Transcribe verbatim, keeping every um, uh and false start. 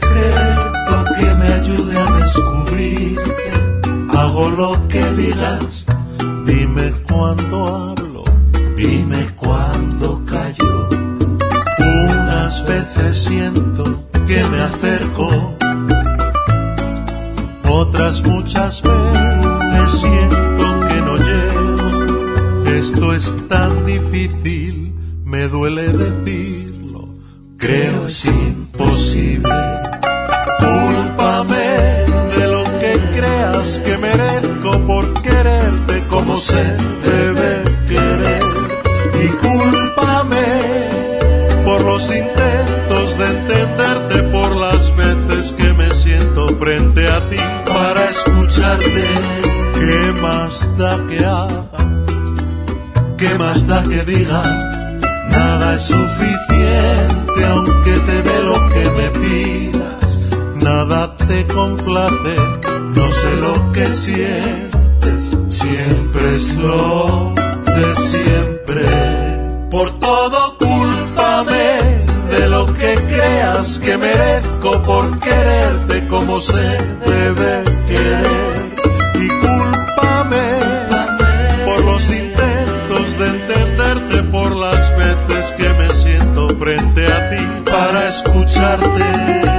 secreto que me ayude a descubrirte. Hago lo que digas, dime cuando hablo, dime cuando callo. Unas veces siento que me acerco, otras muchas veces siento que no llego. Esto es tan difícil, me duele decirlo, creo es imposible. Cúlpame de lo que creas que merezco por quererte como se debe querer. Y cúlpame por los intentos de entenderte, por las veces que me siento frente a ti para escucharte. ¿Qué más da que haga? ¿Qué más da que diga? Nada es suficiente aunque te dé lo que me pidas. Nada te complace, no sé lo que sientes. Siempre es lo de siempre. Por todo cúlpame de lo que creas que merezco por quererte como se debe querer. Y cúlpame por los intentos de entenderte, por las veces que me siento frente a ti para escucharte.